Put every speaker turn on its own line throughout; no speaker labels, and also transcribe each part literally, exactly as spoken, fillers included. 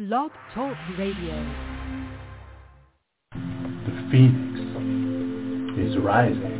Blog Talk Radio.
The phoenix is rising.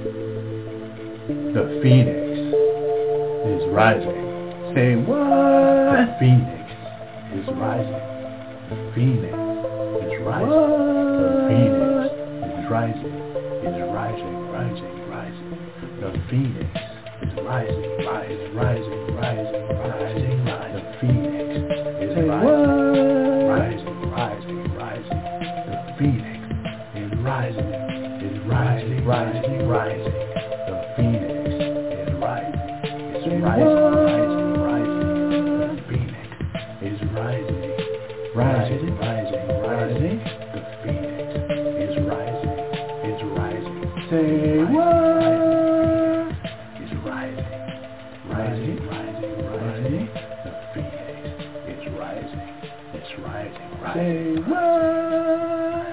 The phoenix is rising. Say what? The phoenix is rising. The phoenix is rising. What? The phoenix is rising. Is rising, rising, rising. The phoenix is rising, rising, rising, rising, rising, rising. The phoenix is Say rising, what? rising, rising, rising. The phoenix is rising, is rising, rising, rising. The phoenix is rising, is rising, rising, rising. The phoenix is rising, rising, rising, rising. The phoenix is rising, is rising. Say what? Is rising, rising, rising, rising. The phoenix is rising, it's rising, rising. Say what?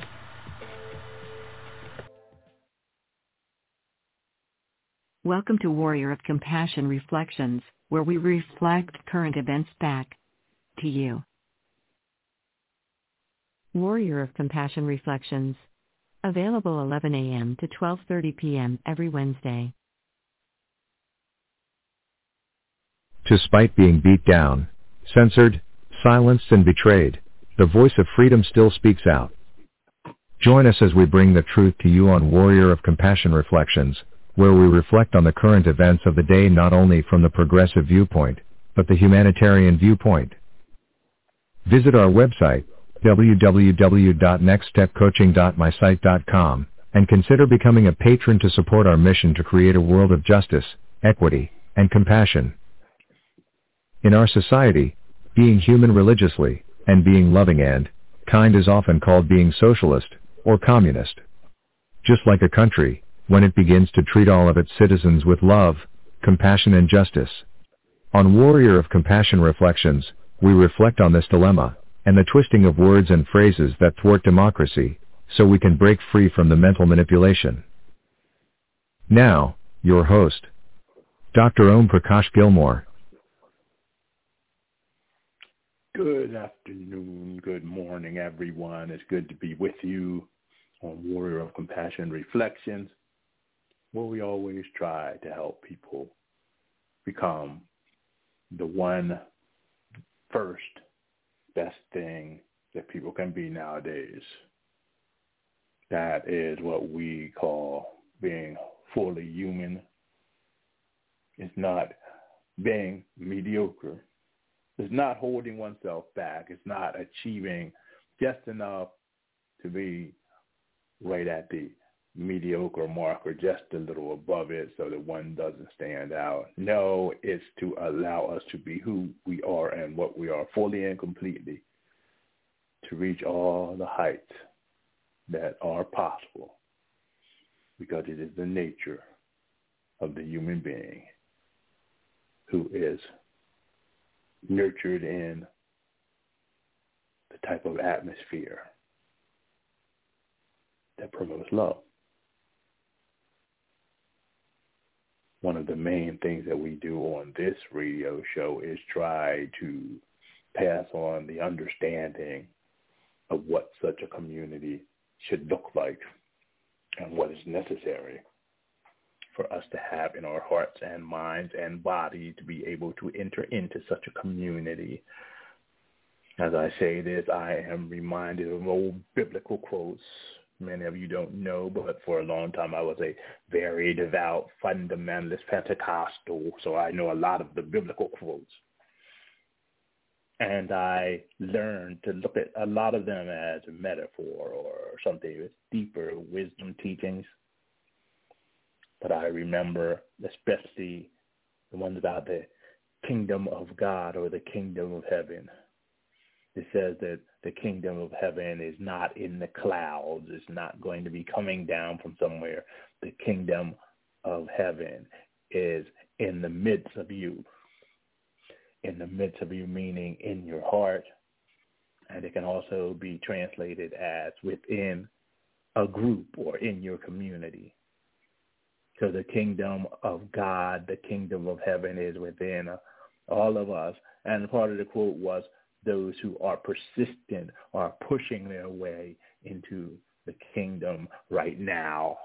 Welcome to Warrior of Compassion Reflections, where we reflect current events back to you. Warrior of Compassion Reflections. Available eleven a.m. to twelve thirty p.m. every Wednesday.
Despite being beat down, censored, silenced and betrayed, the voice of freedom still speaks out. Join us as we bring the truth to you on Warrior of Compassion Reflections, where we reflect on the current events of the day not only from the progressive viewpoint, but the humanitarian viewpoint. Visit our website, w w w dot next step coaching dot my site dot com, and consider becoming a patron to support our mission to create a world of justice, equity, and compassion. In our society, being human religiously, and being loving and kind is often called being socialist, or communist. Just like a country, when it begins to treat all of its citizens with love, compassion and justice. On Warrior of Compassion Reflections, we reflect on this dilemma, and the twisting of words and phrases that thwart democracy, so we can break free from the mental manipulation. Now, your host, Doctor Om Prakash Gilmore.
Good afternoon, good morning, everyone. It's good to be with you on Warrior of Compassion Reflections, where we always try to help people become the one first best thing that people can be nowadays. That is what we call being fully human. It's not being mediocre. It's not holding oneself back. It's not achieving just enough to be right at the mediocre mark or just a little above it so that one doesn't stand out. No, it's to allow us to be who we are and what we are fully and completely, to reach all the heights that are possible, because it is the nature of the human being who is nurtured in the type of atmosphere that promotes love. One of the main things that we do on this radio show is try to pass on the understanding of what such a community should look like and what is necessary for us to have in our hearts and minds and body to be able to enter into such a community. As I say this, I am reminded of old biblical quotes. Many of you don't know, but for a long time I was a very devout, fundamentalist Pentecostal, so I know a lot of the biblical quotes. And I learned to look at a lot of them as a metaphor or something with deeper wisdom teachings. But I remember especially the ones about the kingdom of God or the kingdom of heaven. It says that the kingdom of heaven is not in the clouds. It's not going to be coming down from somewhere. The kingdom of heaven is in the midst of you. In the midst of you, meaning in your heart. And it can also be translated as within a group or in your community. So the kingdom of God, the kingdom of heaven is within all of us. And part of the quote was, those who are persistent are pushing their way into the kingdom right now.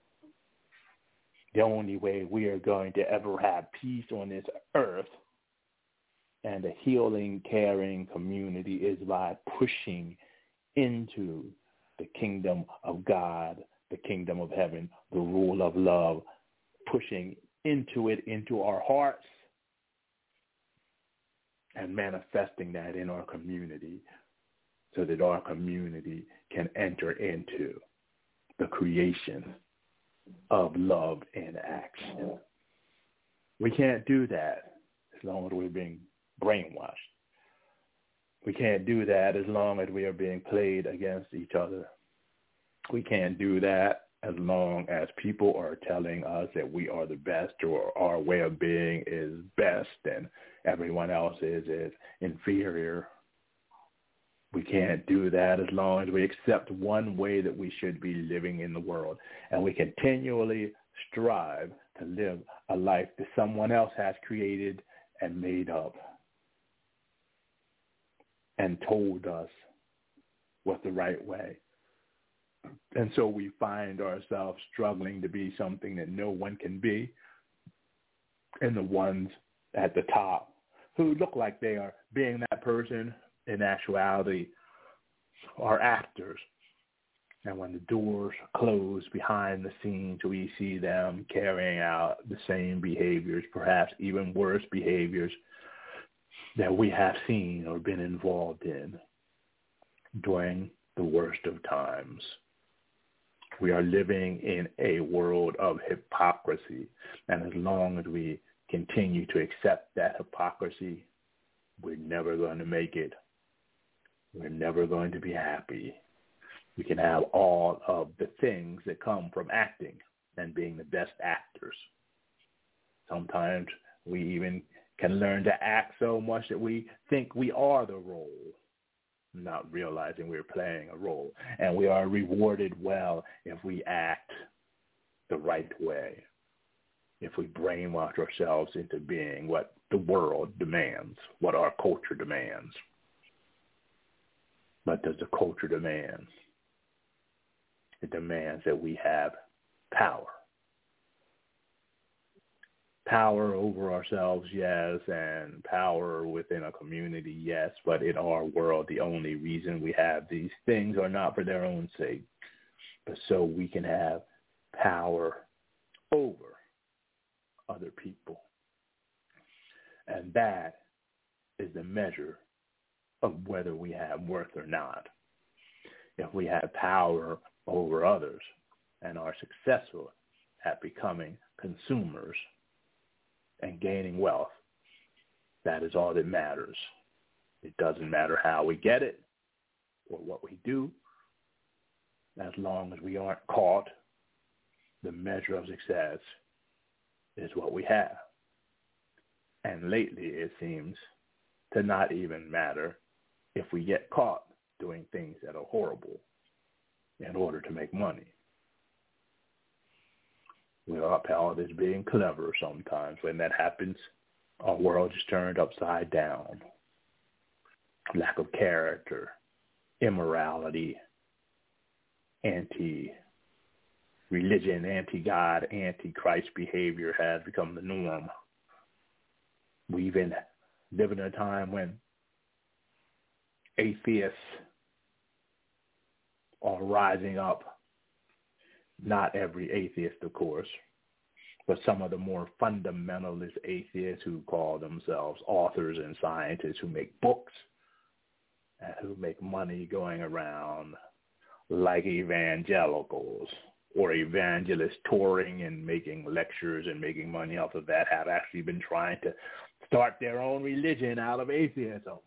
The only way we are going to ever have peace on this earth and a healing, caring community is by pushing into the kingdom of God, the kingdom of heaven, the rule of love, pushing into it, into our hearts, and manifesting that in our community so that our community can enter into the creation of love in action. We can't do that as long as we're being brainwashed. We can't do that as long as we are being played against each other. We can't do that as long as people are telling us that we are the best or our way of being is best and everyone else is, is inferior. We can't do that as long as we accept one way that we should be living in the world. And we continually strive to live a life that someone else has created and made up and told us was the right way. And so we find ourselves struggling to be something that no one can be. And the ones at the top who look like they are being that person in actuality are actors. And when the doors close behind the scenes, we see them carrying out the same behaviors, perhaps even worse behaviors that we have seen or been involved in during the worst of times. We are living in a world of hypocrisy, and as long as we continue to accept that hypocrisy, we're never going to make it. We're never going to be happy. We can have all of the things that come from acting and being the best actors. Sometimes we even can learn to act so much that we think we are the role, not realizing we're playing a role. And we are rewarded well if we act the right way, if we brainwash ourselves into being what the world demands, what our culture demands. What does the culture demand? It demands that we have power. Power over ourselves, yes, and power within a community, yes, but in our world, the only reason we have these things are not for their own sake, but so we can have power over other people. And that is the measure of whether we have worth or not. If we have power over others and are successful at becoming consumers and gaining wealth, that is all that matters. It doesn't matter how we get it or what we do. As long as we aren't caught, the measure of success is what we have. And lately it seems to not even matter if we get caught doing things that are horrible in order to make money. We are upheld as being clever sometimes. When that happens, our world is turned upside down. Lack of character, immorality, anti-religion, anti-God, anti-Christ behavior has become the norm. We even live in a time when atheists are rising up. Not every atheist, of course, but some of the more fundamentalist atheists who call themselves authors and scientists who make books and who make money going around like evangelicals or evangelists touring and making lectures and making money off of that have actually been trying to start their own religion out of atheism.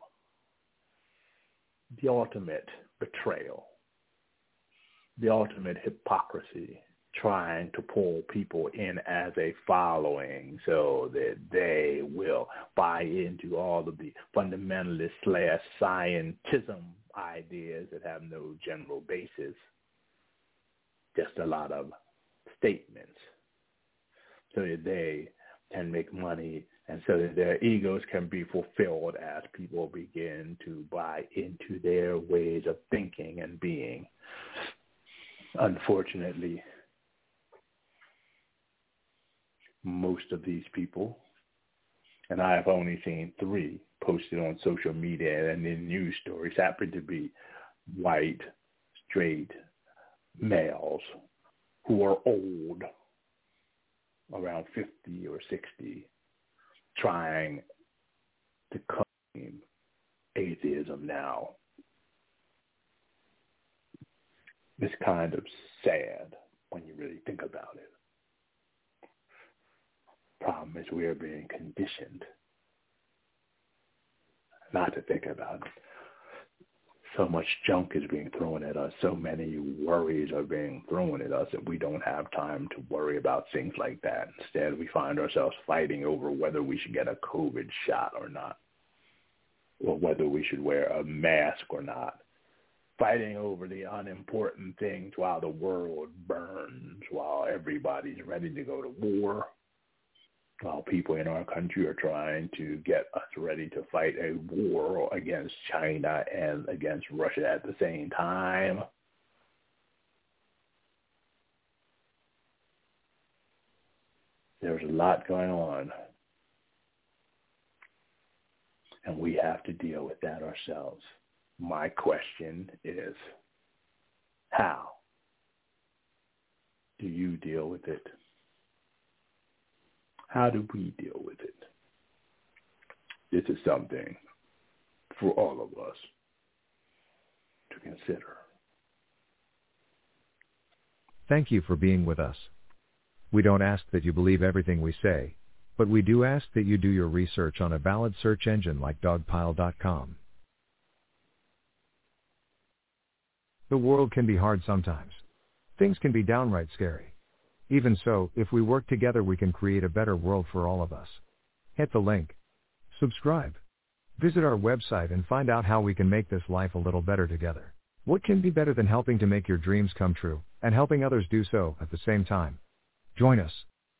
The ultimate betrayal. The ultimate hypocrisy, trying to pull people in as a following so that they will buy into all of the fundamentalist slash scientism ideas that have no general basis, just a lot of statements, so that they can make money, and so that their egos can be fulfilled as people begin to buy into their ways of thinking and being. Unfortunately, most of these people, and I have only seen three posted on social media and in news stories, happen to be white, straight males who are old, around fifty or sixty, trying to claim atheism now. It's kind of sad when you really think about it. Problem is we are being conditioned not to think about it. So much junk is being thrown at us. So many worries are being thrown at us that we don't have time to worry about things like that. Instead, we find ourselves fighting over whether we should get a COVID shot or not, or whether we should wear a mask or not. Fighting over the unimportant things while the world burns, while everybody's ready to go to war, while people in our country are trying to get us ready to fight a war against China and against Russia at the same time. There's a lot going on, and we have to deal with that ourselves. My question is, how do you deal with it? How do we deal with it? This is something for all of us to consider.
Thank you for being with us. We don't ask that you believe everything we say, but we do ask that you do your research on a valid search engine like dogpile dot com. The world can be hard sometimes. Things can be downright scary. Even so, if we work together, we can create a better world for all of us. Hit the link. Subscribe. Visit our website and find out how we can make this life a little better together. What can be better than helping to make your dreams come true and helping others do so at the same time? Join us.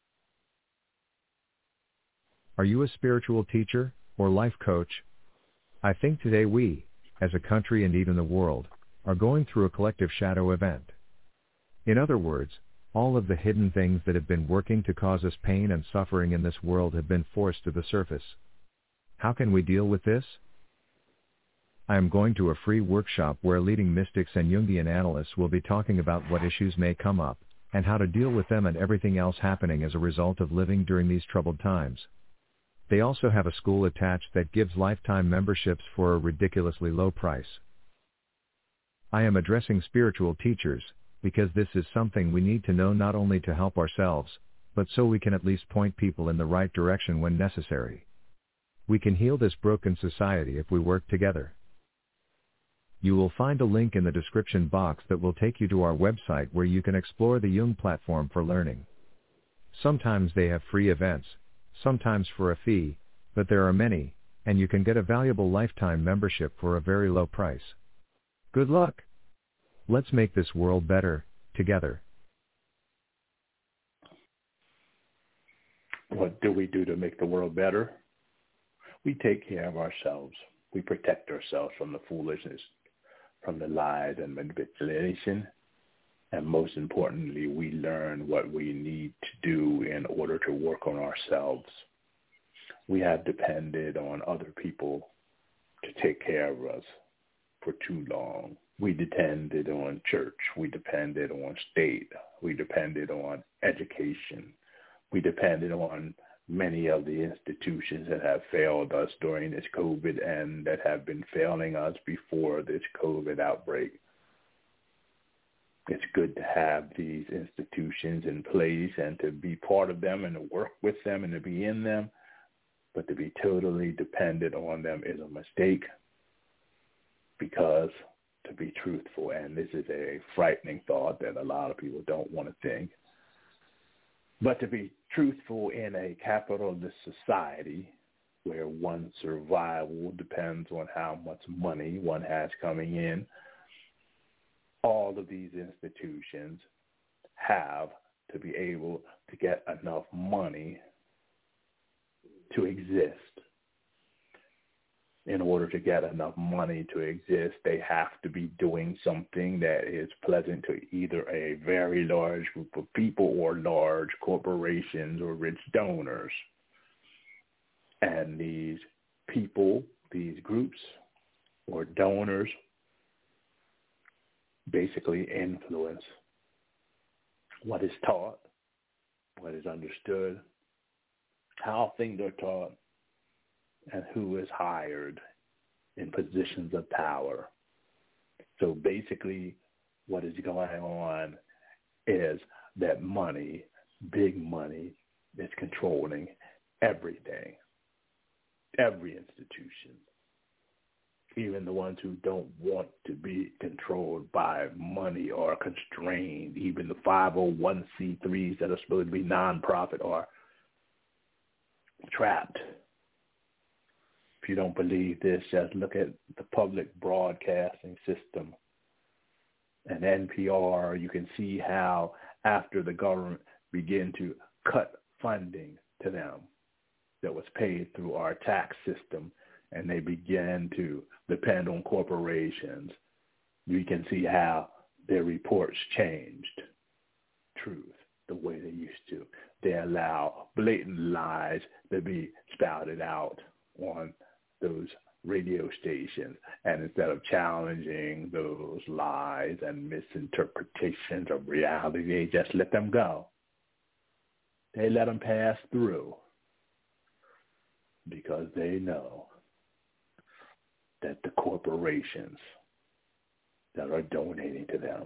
Are you a spiritual teacher or life coach? I think today we, as a country and even the world, are going through a collective shadow event. In other words, all of the hidden things that have been working to cause us pain and suffering in this world have been forced to the surface. How can we deal with this? I am going to a free workshop where leading mystics and Jungian analysts will be talking about what issues may come up, and how to deal with them and everything else happening as a result of living during these troubled times. They also have a school attached that gives lifetime memberships for a ridiculously low price. I am addressing spiritual teachers, because this is something we need to know not only to help ourselves, but so we can at least point people in the right direction when necessary. We can heal this broken society if we work together. You will find a link in the description box that will take you to our website where you can explore the Jung platform for learning. Sometimes they have free events, sometimes for a fee, but there are many, and you can get a valuable lifetime membership for a very low price. Good luck! Let's make this world better, together.
What do we do to make the world better? We take care of ourselves. We protect ourselves from the foolishness, from the lies and manipulation. And most importantly, we learn what we need to do in order to work on ourselves. We have depended on other people to take care of us for too long. We depended on church. We depended on state. We depended on education. We depended on many of the institutions that have failed us during this COVID and that have been failing us before this COVID outbreak. It's good to have these institutions in place and to be part of them and to work with them and to be in them, but to be totally dependent on them is a mistake, because to be truthful, and this is a frightening thought that a lot of people don't want to think, but to be truthful in a capitalist society where one's survival depends on how much money one has coming in, all of these institutions have to be able to get enough money to exist. In order to get enough money to exist, they have to be doing something that is pleasant to either a very large group of people or large corporations or rich donors. And these people, these groups or donors basically influence what is taught, what is understood, how things are taught, and who is hired in positions of power. So basically what is going on is that money, big money, is controlling everything, every institution, even the ones who don't want to be controlled by money or constrained. Even the five oh one c threes that are supposed to be nonprofit are trapped. If you don't believe this, just look at the public broadcasting system and N P R. You can see how after the government began to cut funding to them that was paid through our tax system, and they began to depend on corporations, you can see how their reports changed truth the way they used to. They allow blatant lies to be spouted out on those radio stations, and instead of challenging those lies and misinterpretations of reality, they just let them go. They let them pass through because they know that the corporations that are donating to them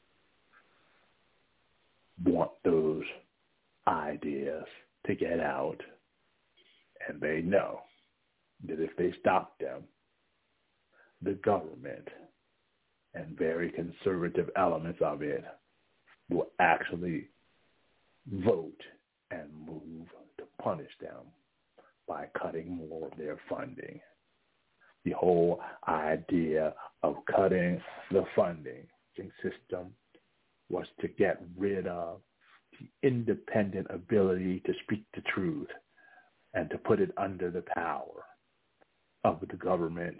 want those ideas to get out, and they know that if they stop them, the government and very conservative elements of it will actually vote and move to punish them by cutting more of their funding. The whole idea of cutting the funding system was to get rid of the independent ability to speak the truth and to put it under the power of the government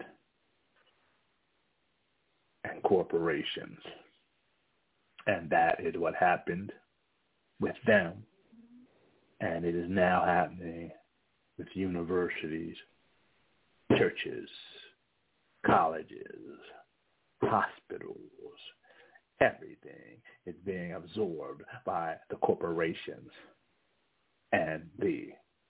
and corporations. And that is what happened with them. And it is now happening with universities, churches, colleges, hospitals. Everything is being absorbed by the corporations and the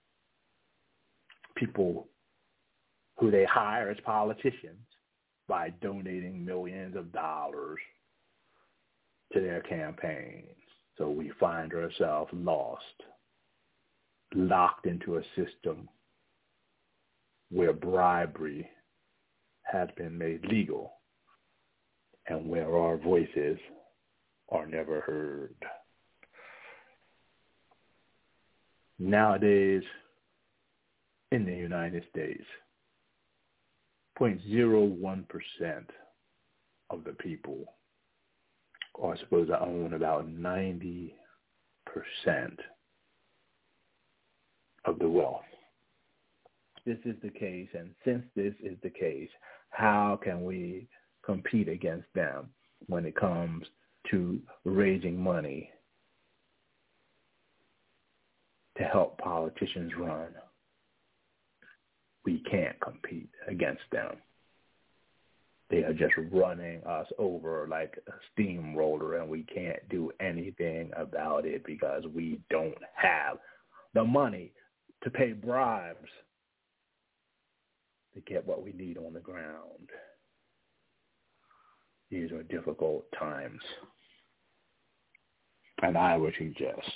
people who they hire as politicians by donating millions of dollars to their campaigns. So we find ourselves lost, locked into a system where bribery has been made legal and where our voices are never heard. Nowadays, in the United States, zero point zero one percent of the people are supposed to own about ninety percent of the wealth. This is the case, and since this is the case, how can we compete against them when it comes to raising money to help politicians run? We can't compete against them. They are just running us over like a steamroller, and we can't do anything about it because we don't have the money to pay bribes to get what we need on the ground. These are difficult times. And I would suggest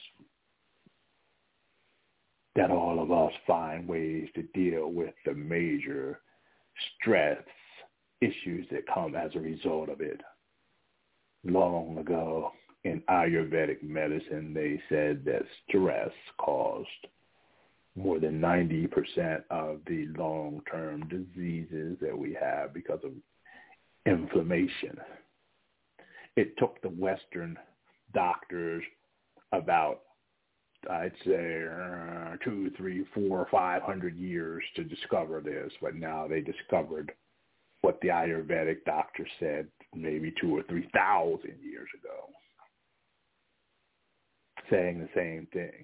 that all of us find ways to deal with the major stress issues that come as a result of it. Long ago, in Ayurvedic medicine, they said that stress caused more than ninety percent of the long-term diseases that we have because of inflammation. It took the Western doctors about I'd say, uh, two, three, four, five hundred years to discover this, but now they discovered what the Ayurvedic doctor said maybe two or three thousand years ago, saying the same thing.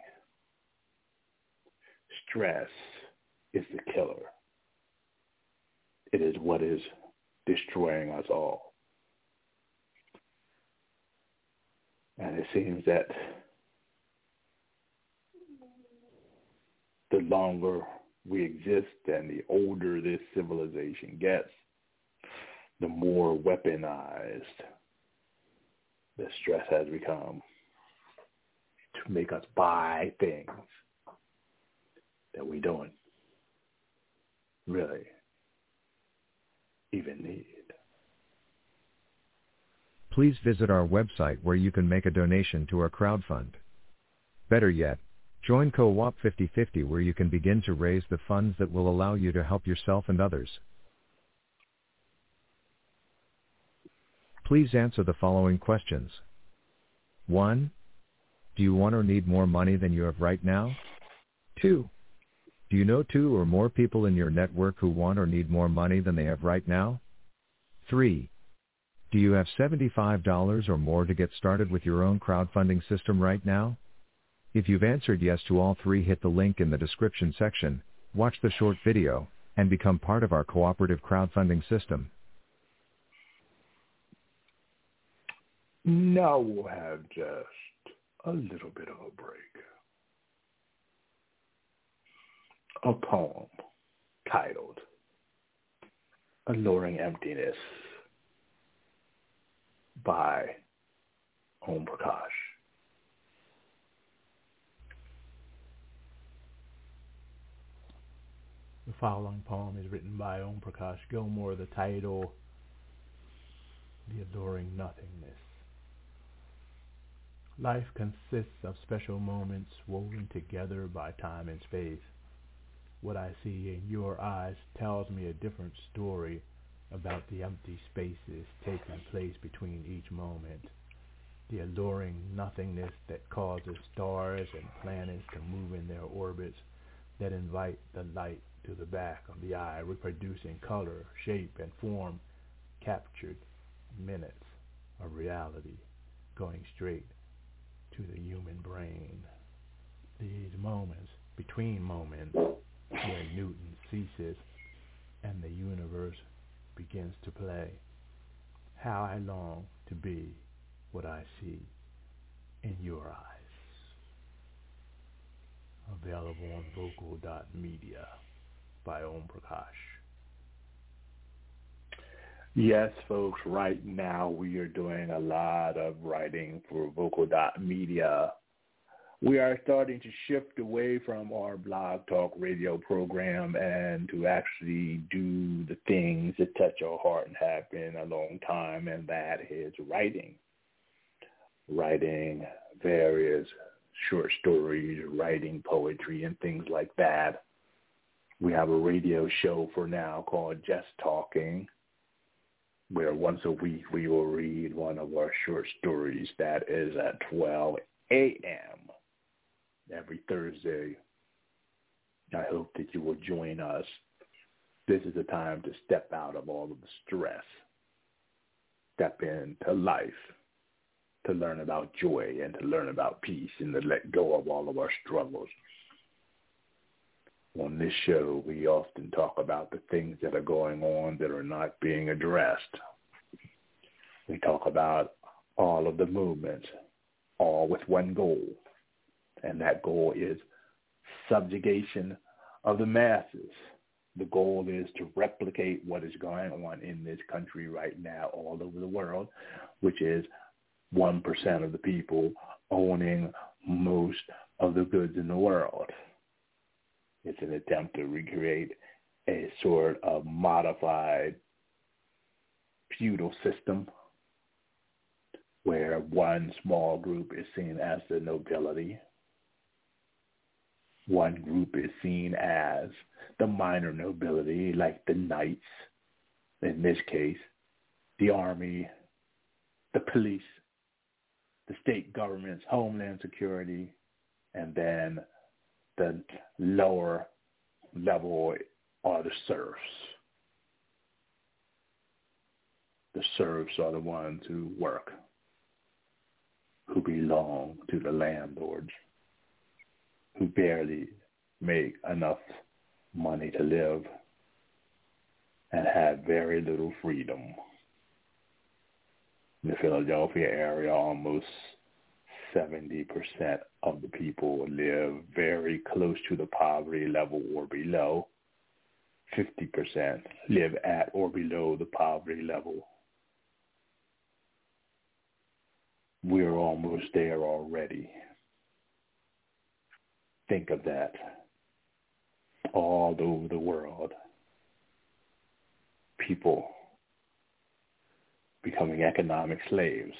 Stress is the killer. It is what is destroying us all. And it seems that the longer we exist and the older this civilization gets, the more weaponized the stress has become to make us buy things that we don't really even need.
Please visit our website where you can make a donation to our crowdfund. Better yet, join Co-op fifty fifty where you can begin to raise the funds that will allow you to help yourself and others. Please answer the following questions. one. Do you want or need more money than you have right now? two. Do you know two or more people in your network who want or need more money than they have right now? three. Do you have seventy-five dollars or more to get started with your own crowdfunding system right now? If you've answered yes to all three, hit the link in the description section, watch the short video, and become part of our cooperative crowdfunding system.
Now we'll have just a little bit of a break. A poem titled Alluring Emptiness by Om Prakash.
The following poem is written by Om Prakash Gilmore. The title, The Alluring Nothingness. Life consists of special moments woven together by time and space. What I see in your eyes tells me a different story about the empty spaces taking place between each moment. The alluring nothingness that causes stars and planets to move in their orbits, that invite the light to the back of the eye, reproducing color, shape, and form, captured minutes of reality, going straight to the human brain. These moments, between moments, where Newton ceases and the universe begins to play. How I long to be what I see in your eyes. Available on vocal dot media by Om Prakash.
Yes, folks, right now we are doing a lot of writing for vocal dot media. We are starting to shift away from our blog talk radio program and to actually do the things that touch our heart and have been a long time, and that is writing. Writing various short stories, writing poetry, and things like that. We have a radio show for now called Just Talking, where once a week we will read one of our short stories. That is at twelve a.m. every Thursday. I hope that you will join us. This is a time to step out of all of the stress, step into life, to learn about joy and to learn about peace and to let go of all of our struggles. On this show, we often talk about the things that are going on that are not being addressed. We talk about all of the movements, all with one goal, and that goal is subjugation of the masses. The goal is to replicate what is going on in this country right now all over the world, which is one percent of the people owning most of the goods in the world. It's an attempt to recreate a sort of modified feudal system where one small group is seen as the nobility. One group is seen as the minor nobility, like the knights, in this case, the army, the police, the state governments, Homeland Security, And then the lower level are the serfs. The serfs are the ones who work, who belong to the landlords, who barely make enough money to live and have very little freedom. In the Philadelphia area, almost seventy percent of the people live very close to the poverty level or below. fifty percent live at or below the poverty level. We're almost there already. Think of that. All over the world, people becoming economic slaves.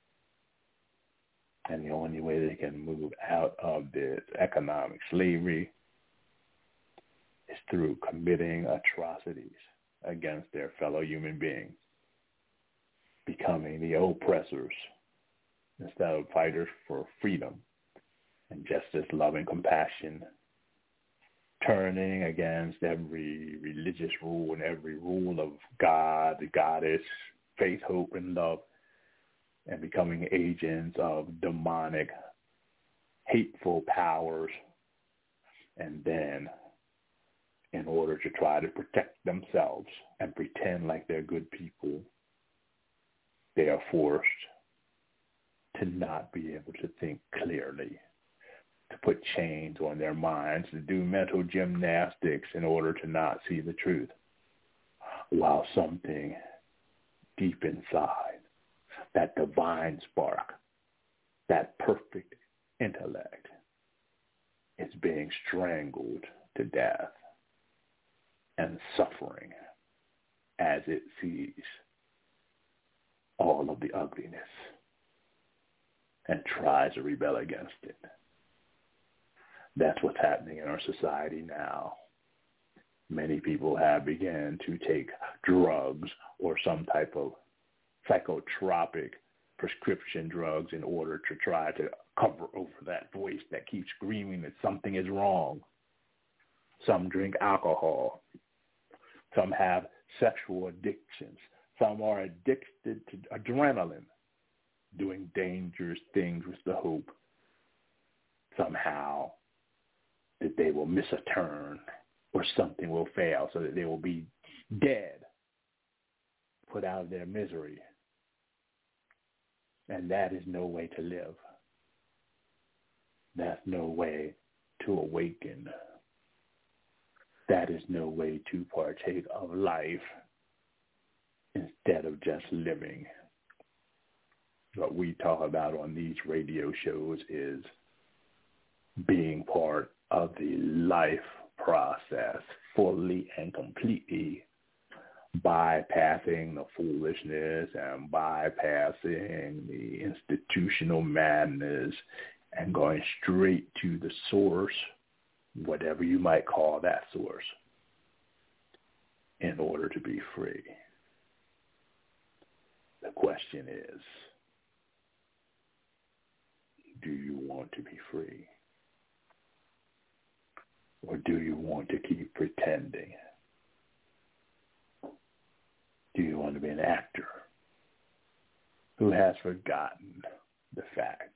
And the only way they can move out of this economic slavery is through committing atrocities against their fellow human beings, becoming the oppressors instead of fighters for freedom and justice, love, and compassion, turning against every religious rule and every rule of God, the goddess, faith, hope, and love, and becoming agents of demonic, hateful powers. And then, in order to try to protect themselves and pretend like they're good people, they are forced to not be able to think clearly, to put chains on their minds, to do mental gymnastics in order to not see the truth, while something deep inside, that divine spark, that perfect intellect, is being strangled to death and suffering as it sees all of the ugliness and tries to rebel against it. That's what's happening in our society now. Many people have begun to take drugs or some type of psychotropic prescription drugs in order to try to cover over that voice that keeps screaming that something is wrong. Some drink alcohol. Some have sexual addictions. Some are addicted to adrenaline, doing dangerous things with the hope somehow that they will miss a turn or something will fail so that they will be dead, put out of their misery. And that is no way to live. That's no way to awaken. That is no way to partake of life instead of just living. What we talk about on these radio shows is being part of the life process fully and completely, bypassing the foolishness and bypassing the institutional madness and going straight to the source, whatever you might call that source, in order to be free. The question is, do you want to be free? Or do you want to keep pretending? Do you want to be an actor who has forgotten the fact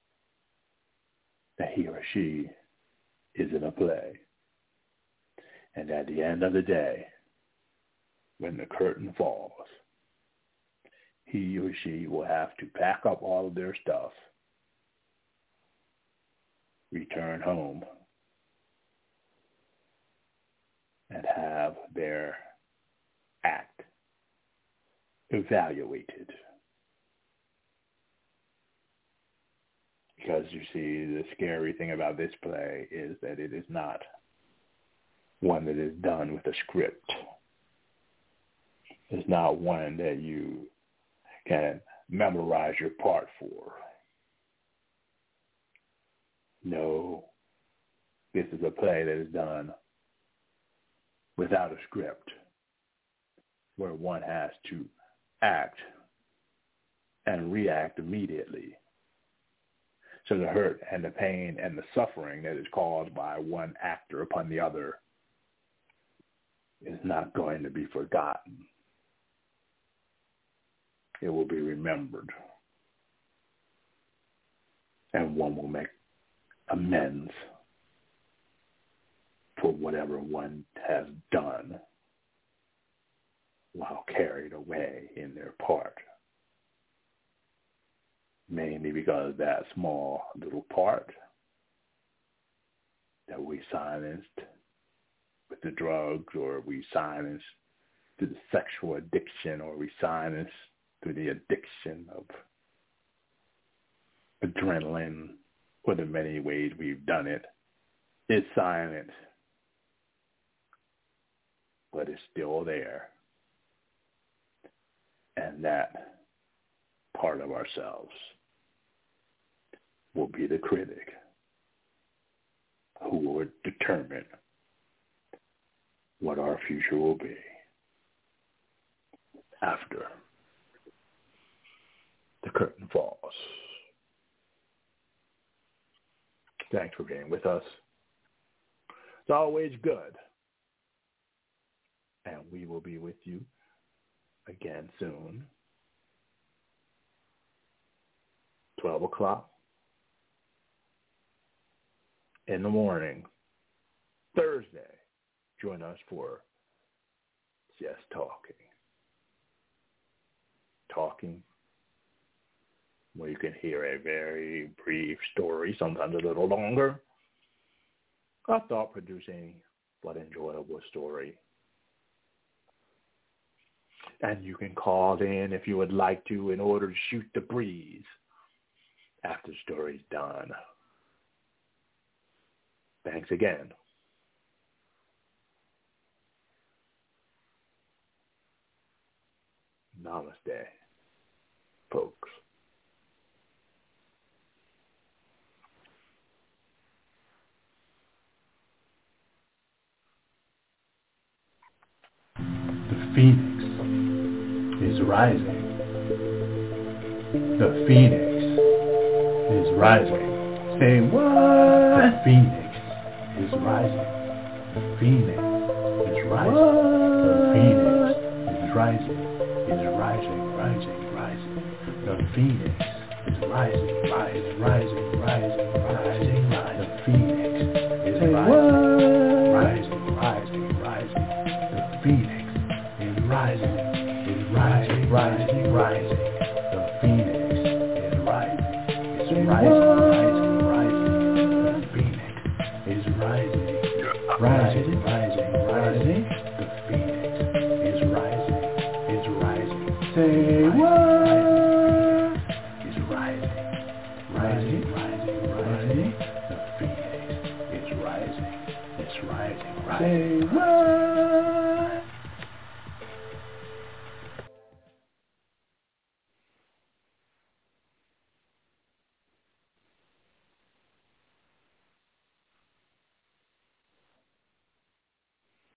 that he or she is in a play? And at the end of the day, when the curtain falls, he or she will have to pack up all of their stuff, return home, and have their act evaluated. Because you see, the scary thing about this play is that it is not one that is done with a script. It's not one that you can memorize your part for. No, this is a play that is done without a script, where one has to act and react immediately. So the hurt and the pain and the suffering that is caused by one actor upon the other is not going to be forgotten. It will be remembered. And one will make amends for whatever one has done while carried away in their part. Mainly because that small little part that we silenced with the drugs, or we silenced through the sexual addiction, or we silenced through the addiction of adrenaline, or the many ways we've done it, is silent, but it's still there. And that part of ourselves will be the critic who will determine what our future will be after the curtain falls. Thanks for being with us. It's always good. And we will be with you again soon. twelve o'clock in the morning, Thursday. Join us for Just Talking. Talking, where you can hear a very brief story, sometimes a little longer, a thought-producing but enjoyable story. And you can call in if you would like to in order to shoot the breeze after the story's done. Thanks again. Namaste, folks.
The phoenix is rising. The phoenix is rising. Say what? The phoenix is rising. The phoenix is rising. The phoenix is rising. Is rising, rising, rising. The phoenix is rising, rising, rising, rising, rising, rising. The phoenix is rising, rising, rising, rising. The phoenix is rising, is rising, rising, rising. The phoenix is rising, is rising, rising, rising. The phoenix is rising, rising, rising, rising. The phoenix is rising, is rising. Say what? Is rising, rising, rising, rising. The phoenix is rising, it's rising, rising. Say what?